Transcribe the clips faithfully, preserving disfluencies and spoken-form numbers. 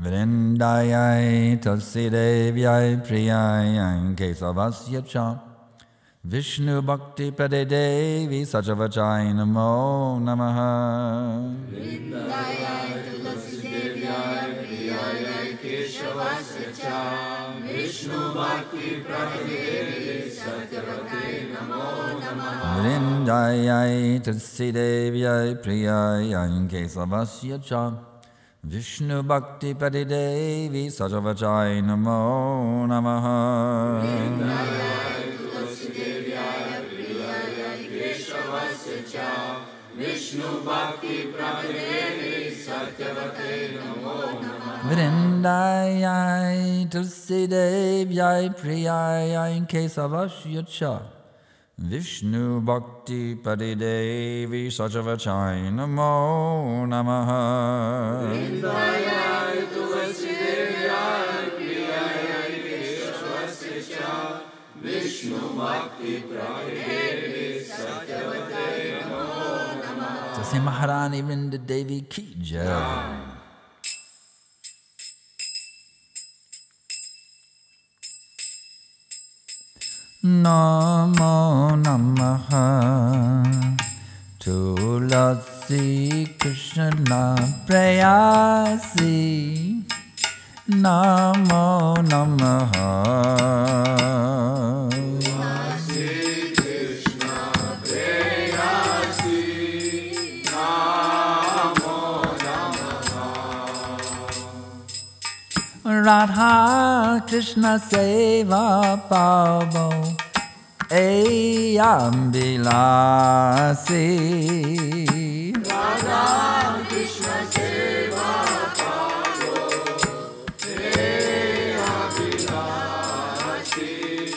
Vrindayai Tulsidevyai Priyayai Kesavasya Cha Vishnu Bhakti Pade Devi Sajavachai Namo Namaha. Vrindayai Tulsidevyai Priyayai Kesavasya Cha Vishnu Bhakti Pade Devi Sajavachai Namo Namaha. Vrindayai Tulsidevyai Priyayai Kesavasya Cha Vishnu Bhakti Pade Devi Sajavachai Namo Namaha. Vrindayai Tulsidevyai Priyayai Kesavasya Cha Vishnu Bhakti Pade Devi Sajavachai Namo Namaha. Vrindayai Tulsidevyai Priyayai Kesavasya Cha Vishnu Bhakti Pade Devi Sajavachai Namo Namaha. Vrindayai Tulsidevyai Priyayai Kesavasya Cha Vishnu Bhakti Pade Devi Sajavachai Namo Namaha. Jai Maharani Vrinda Devi Ki Jai. Namo Namaha Tulasi Krishna Prayasi. Namo Namaha Tulasi Krishna Prayasi. Namo Namaha. Radha Krishna Seva Pavo Ayam Bilasi. Radha Krishna Seva Pavo Ayam Bilasi.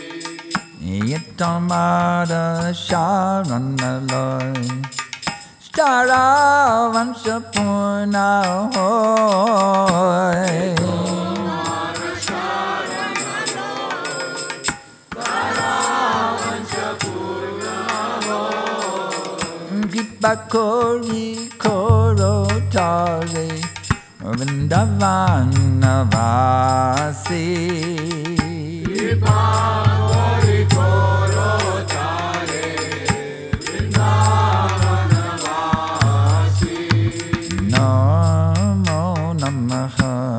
Yitamada Sharanaloy Stara Vanshapurna Hoy. Bakori Koro Tare Vrindavana Vasi. Bakori Koro Tare Vrindavana Vasi. Namo Namaha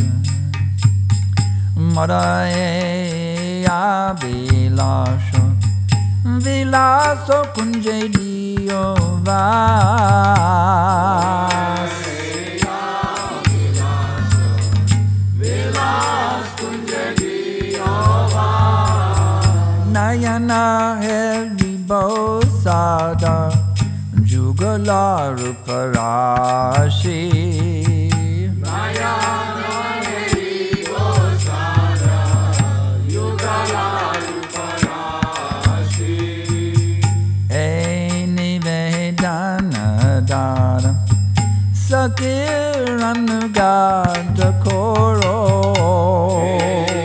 Madaya Vilasha Vilaso Kunje Dio Vas. Nayana Haribo Sada Jugala Ruparashi. Nayana Haribo Sada Jugala Ruparashi. Eni Vedana Dada Sakirannugata Koro.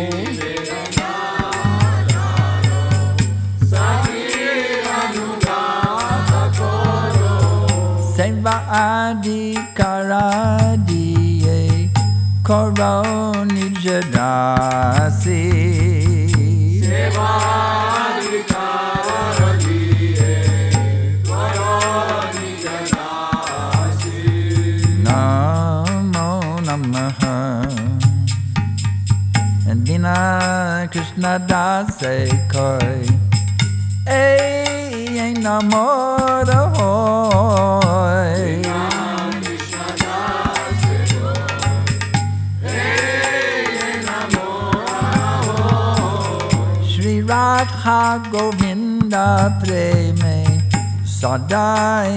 Seva Adhikara Diye Koro Nijadasi. Seva Adhikara Diye Koro Nijadasi. Namo Namaha Dina Krishna Dase Koi Ay Namo Hoy. Krishna Dase Koi Ay Namo Hoy. Shri Radha Govinda Preme Sadai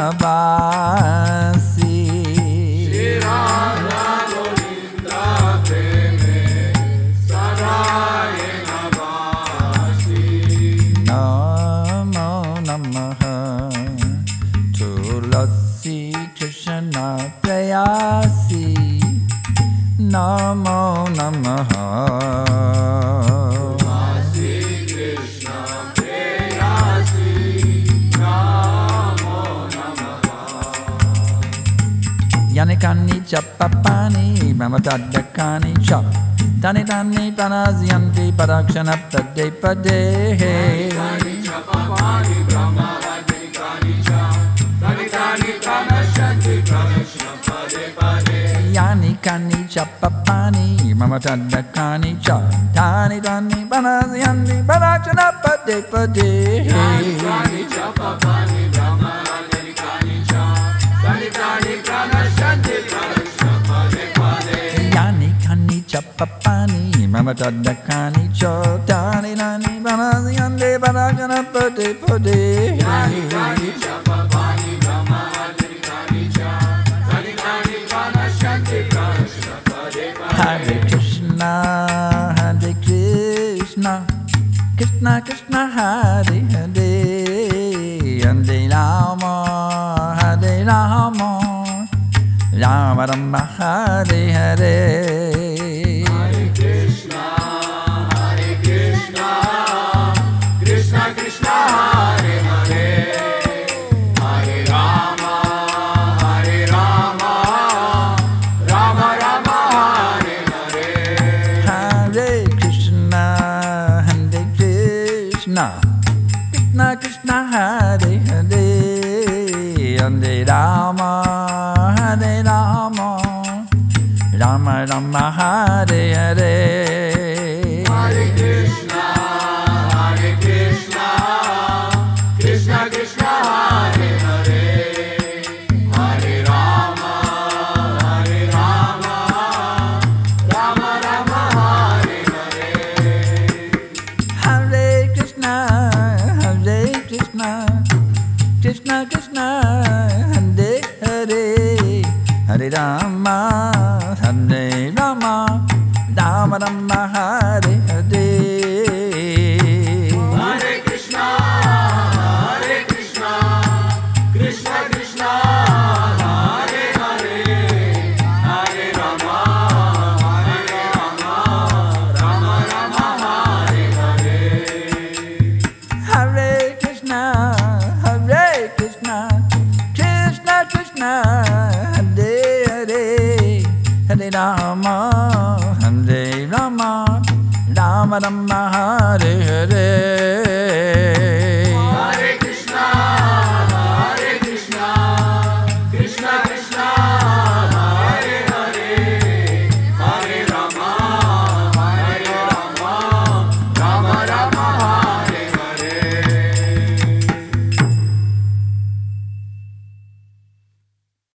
Navasi. Shri Radha Govinda Preme Sadai Navasi. Namo Namaha Tulasi Krishna Prayasi. Namo Namaha Tulasi Krishna Prayasi. Namo Namaha. Yanikani cha papani mama tadakani cha tani tani panasyanti parakshana pade pade Tani cha papani brahma radhini kani cha Tani tani pranasyanti parakshana pade pade yani kani cha papani mama tadakani cha tani tani panasyanti parakshana pade pade Tani tani cha papani brahma radhini kani cha Tani tani pranasyanti parakshana pade pade yani kani cha papani mama tadakani cha tani tani panasyanti parakshana pade pade Tani tani cha papani brahma radhini kani cha Tani tani pranasyanti parakshana pade pade Hare Krishna, Hare Krishna, Krishna Krishna, Hare Hare, Hare Rama, Hare Rama, Rama Rama, Hare Hare. Hare Krishna, Hare Krishna, Krishna Krishna, Hare Hare, Hare Rama, Hare Rama, Rama Rama, Hare Hare. Hare Krishna, Hare Krishna, Krishna Krishna, Hare Hare, Hare Rama, Hare Rama, Rama Rama, Hare Hare. Hare Krishna, Hare Krishna, Krishna Krishna, Hare Hare, Hare Rama, Hare Rama, Rama Rama, Hare Hare. Hare Krishna, Hare Krishna, Krishna Krishna, Hare Hare, Hare Rama, Hare Rama, Rama Rama, Hare Hare. Hare Krishna, Hare Krishna, Krishna Krishna, Hare Hare, Hare Rama, Hare Rama, Rama Rama, Hare Hare. Hare Krishna, Hare Krishna, Krishna Krishna, Hare Hare, Hare Rama, Hare Rama, Rama Rama,